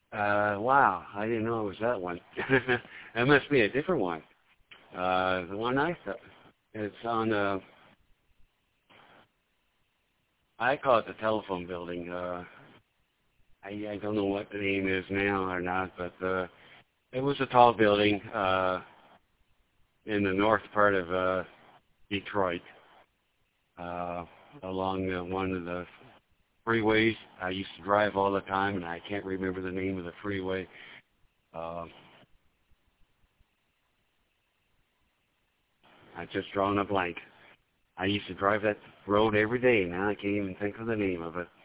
Wow, I didn't know it was that one. That must be a different one. The one I thought, it's on, I call it the telephone building. I don't know what the name is now or not, but it was a tall building in the north part of Detroit, along one of the freeways. I used to drive all the time, and I can't remember the name of the freeway. Uh, I've just drawn a blank. I used to drive that road every day. Now I can't even think of the name of it.